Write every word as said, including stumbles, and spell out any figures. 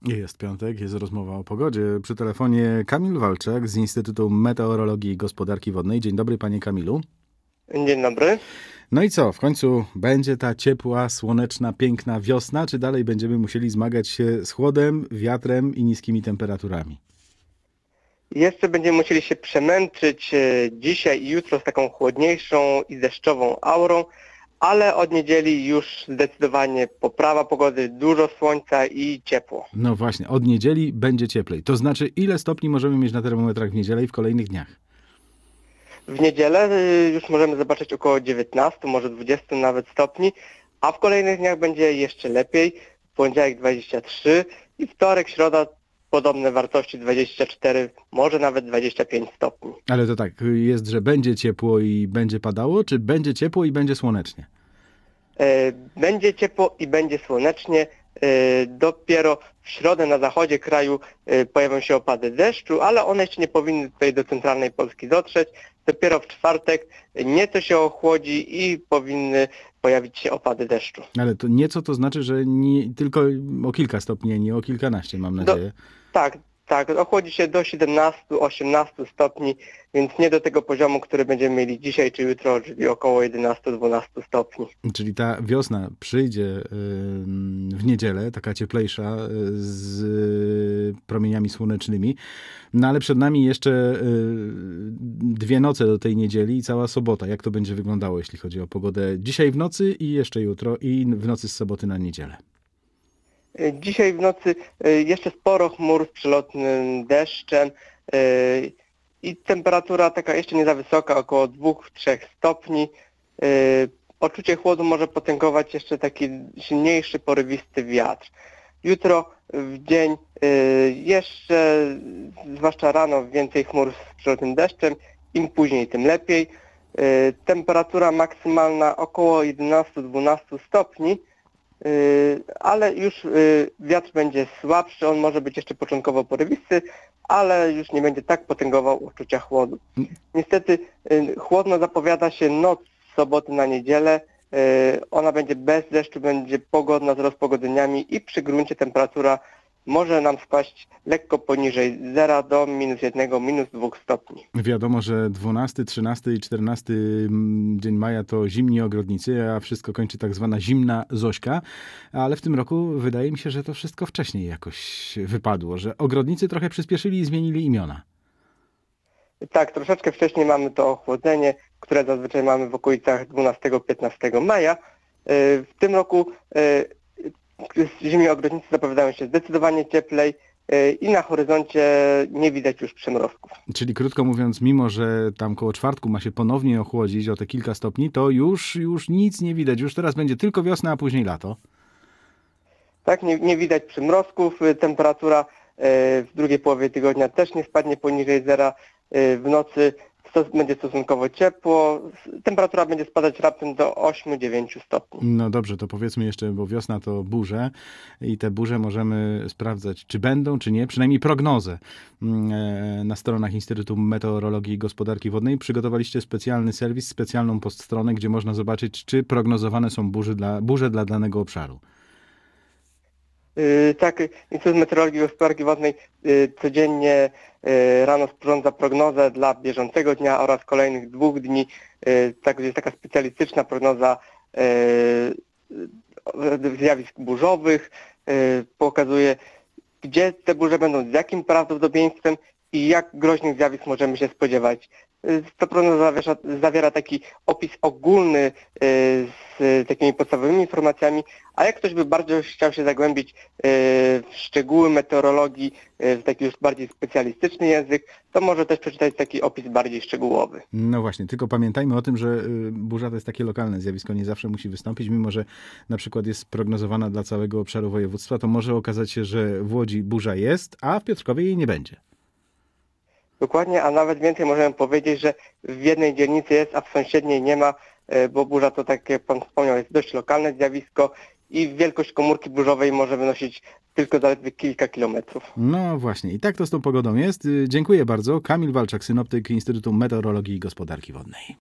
Jest piątek, jest rozmowa o pogodzie. Przy telefonie Kamil Walczak z Instytutu Meteorologii i Gospodarki Wodnej. Dzień dobry, panie Kamilu. Dzień dobry. No i co, w końcu będzie ta ciepła, słoneczna, piękna wiosna, czy dalej będziemy musieli zmagać się z chłodem, wiatrem i niskimi temperaturami? Jeszcze będziemy musieli się przemęczyć dzisiaj i jutro z taką chłodniejszą i deszczową aurą, ale od niedzieli już zdecydowanie poprawa pogody, dużo słońca i ciepło. No właśnie, od niedzieli będzie cieplej. To znaczy, ile stopni możemy mieć na termometrach w niedzielę i w kolejnych dniach? W niedzielę już możemy zobaczyć około dziewiętnaście, może dwadzieścia nawet stopni, a w kolejnych dniach będzie jeszcze lepiej. W poniedziałek dwadzieścia trzy i wtorek, środa podobne wartości dwadzieścia cztery, może nawet dwadzieścia pięć stopni. Ale to tak, jest, że będzie ciepło i będzie padało, czy będzie ciepło i będzie słonecznie? Będzie ciepło i będzie słonecznie. Dopiero w środę na zachodzie kraju pojawią się opady deszczu, ale one jeszcze nie powinny tutaj do centralnej Polski dotrzeć. Dopiero w czwartek nieco się ochłodzi i powinny pojawić się opady deszczu. Ale to nieco to znaczy, że nie, tylko o kilka stopni, a nie o kilkanaście, mam nadzieję. Do, tak, tak. Ochłodzi się do siedemnastu osiemnastu stopni, więc nie do tego poziomu, który będziemy mieli dzisiaj czy jutro, czyli około jedenaście dwanaście stopni. Czyli ta wiosna przyjdzie w niedzielę, taka cieplejsza, z promieniami słonecznymi, no ale przed nami jeszcze dwie noce do tej niedzieli i cała sobota. Jak to będzie wyglądało, jeśli chodzi o pogodę dzisiaj w nocy i jeszcze jutro i w nocy z soboty na niedzielę? Dzisiaj w nocy jeszcze sporo chmur z przelotnym deszczem i temperatura taka jeszcze nie za wysoka, około dwa do trzech stopni. Odczucie chłodu może potęgować jeszcze taki silniejszy, porywisty wiatr. Jutro w dzień jeszcze, zwłaszcza rano, więcej chmur z przelotnym deszczem, im później tym lepiej. Temperatura maksymalna około jedenaście dwanaście stopni. Ale już wiatr będzie słabszy, on może być jeszcze początkowo porywisty, ale już nie będzie tak potęgował uczucia chłodu. Niestety chłodno zapowiada się noc z soboty na niedzielę, ona będzie bez deszczu, będzie pogodna z rozpogodzeniami i przy gruncie temperatura może nam spaść lekko poniżej zera do minus jednego, minus dwóch stopni. Wiadomo, że dwunasty, trzynasty i czternasty dzień maja to zimni ogrodnicy, a wszystko kończy tak zwana zimna Zośka, ale w tym roku wydaje mi się, że to wszystko wcześniej jakoś wypadło, że ogrodnicy trochę przyspieszyli i zmienili imiona. Tak, troszeczkę wcześniej mamy to ochłodzenie, które zazwyczaj mamy w okolicach dwunastego piętnastego maja. W tym roku zimni ogrodnicy zapowiadają się zdecydowanie cieplej i na horyzoncie nie widać już przymrozków. Czyli krótko mówiąc, mimo że tam koło czwartku ma się ponownie ochłodzić o te kilka stopni, to już, już nic nie widać. Już teraz będzie tylko wiosna, a później lato. Tak, nie, nie widać przymrozków. Temperatura w drugiej połowie tygodnia też nie spadnie poniżej zera. W nocy będzie stosunkowo ciepło, temperatura będzie spadać raptem do osiem do dziewięciu stopni. No dobrze, to powiedzmy jeszcze, bo wiosna to burze i te burze możemy sprawdzać, czy będą, czy nie, przynajmniej prognozę na stronach Instytutu Meteorologii i Gospodarki Wodnej. Przygotowaliście specjalny serwis, specjalną poststronę, gdzie można zobaczyć, czy prognozowane są burze dla, burze dla danego obszaru. Yy, tak, Instytut Meteorologii i Gospodarki Wodnej yy, codziennie yy, rano sporządza prognozę dla bieżącego dnia oraz kolejnych dwóch dni. Yy, tak, jest taka specjalistyczna prognoza yy, zjawisk burzowych. Yy, pokazuje, gdzie te burze będą, z jakim prawdopodobieństwem i jak groźnych zjawisk możemy się spodziewać. Ta prognoza zawiera, zawiera taki opis ogólny z takimi podstawowymi informacjami, a jak ktoś by bardzo chciał się zagłębić w szczegóły meteorologii, w taki już bardziej specjalistyczny język, to może też przeczytać taki opis bardziej szczegółowy. No właśnie, tylko pamiętajmy o tym, że burza to jest takie lokalne zjawisko, nie zawsze musi wystąpić, mimo że na przykład jest prognozowana dla całego obszaru województwa, to może okazać się, że w Łodzi burza jest, a w Piotrkowie jej nie będzie. Dokładnie, a nawet więcej możemy powiedzieć, że w jednej dzielnicy jest, a w sąsiedniej nie ma, bo burza to, tak jak pan wspomniał, jest dość lokalne zjawisko i wielkość komórki burzowej może wynosić tylko zaledwie kilka kilometrów. No właśnie, i tak to z tą pogodą jest. Dziękuję bardzo. Kamil Walczak, synoptyk Instytutu Meteorologii i Gospodarki Wodnej.